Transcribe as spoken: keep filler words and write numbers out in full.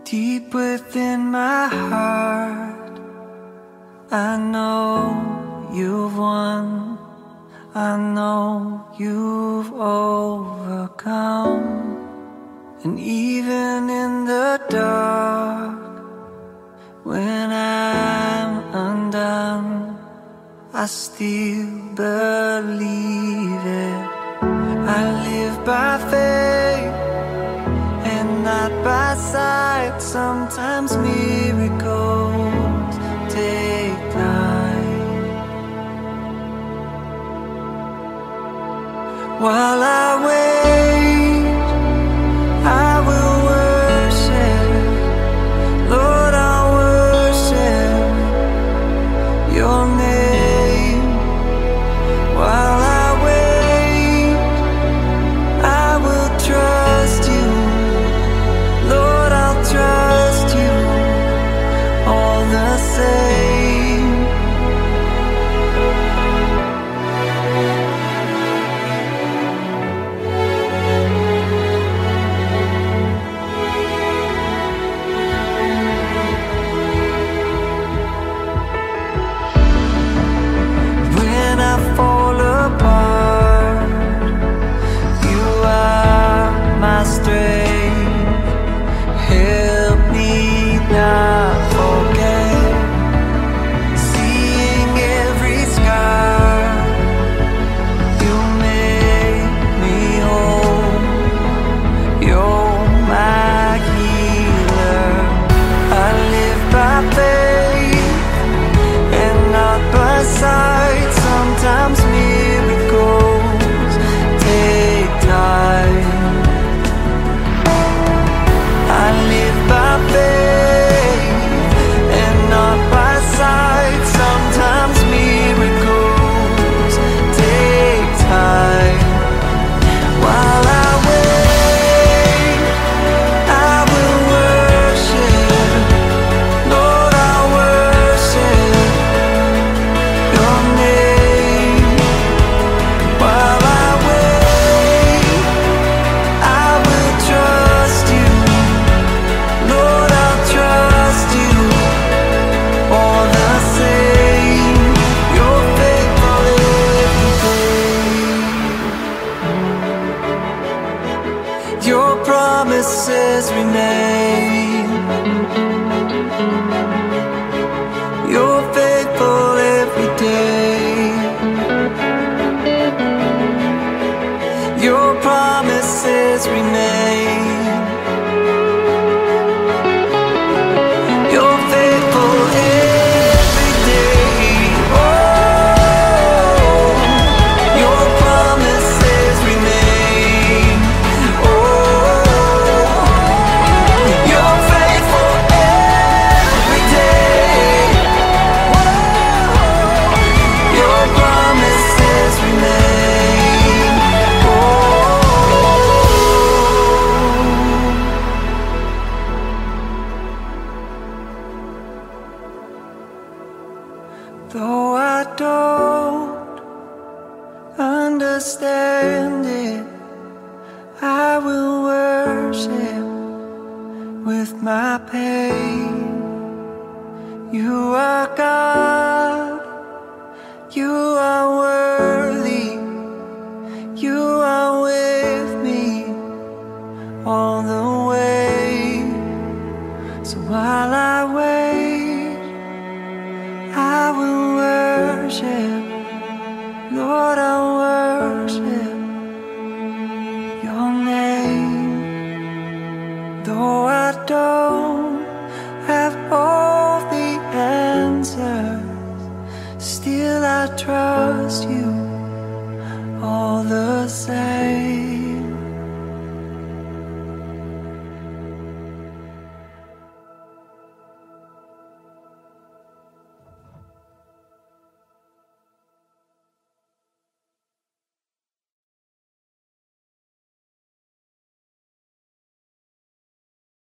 Deep within my heart, I know you've won. I know you've overcome. And even in the dark, when I'm undone, I still believe it. I live by faith and not by sight. Sometimes miracles take time. While I wait, I will worship. Lord, I'll worship your name. While I wait, I will trust you. Lord, I'll trust you all the same. When I fall apart, you are my strength. Help me not forget, seeing every scar, you make me whole. You're my healer. I live by faith and not by sight. Sometimes miracles take time. I live by faith and not by sight. Sometimes miracles take time. While I wait, I will worship. Lord, I'll worship your name. While I wait, I will trust you. Lord, I'll trust you all the same. You're faithful every day. Your promises remain. You're faithful every day. Your promises remain. You're faithful every day. Oh, your promises remain. Oh, you're faithful every day. Oh, your promises remain. Oh, though I don't understand it, I will worship with my pain. You are God, you are worthy, you are with me all the way. So while I wait, I will worship. Lord, I'll worship your name. Though I don't have all the answers, still I trust you all the same.